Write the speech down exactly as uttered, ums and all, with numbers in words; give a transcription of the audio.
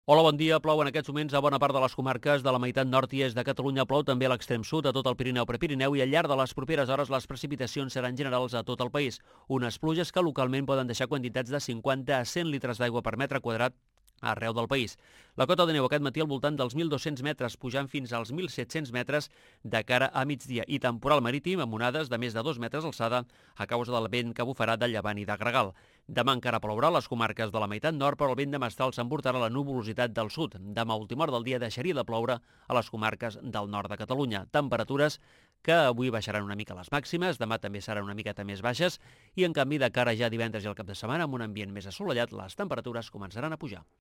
Hola, bon dia. Plou en aquests moments a bona part de les comarques de la meitat nord i est de Catalunya. Plou també a l'extrem sud, a tot el Pirineu, Prepirineu, i al llarg de les properes hores les precipitacions seran generals a tot el país. Unes pluges que localment poden deixar quantitats de cinquanta a cent litres d'aigua per metre quadrat arreu del país. La cota de neu aquest matí al voltant dels mil dos-cents metres, pujant fins als mil set-cents metres de cara a migdia, i temporal marítim amb onades de més de dos metres d'alçada a causa del vent que bufarà de llevant i de gregal. Demà encara plourà a les comarques de la meitat nord, però el vent de mestral s'emportarà la nuvolositat del sud. Demà, a última hora del dia, deixaria de ploure a les comarques del nord de Catalunya. Temperatures que avui baixaran una mica les màximes, demà també seran una miqueta més baixes, i en canvi de cara ja a divendres i al cap de setmana, amb un ambient més assolellat, les temperatures començaran a pujar.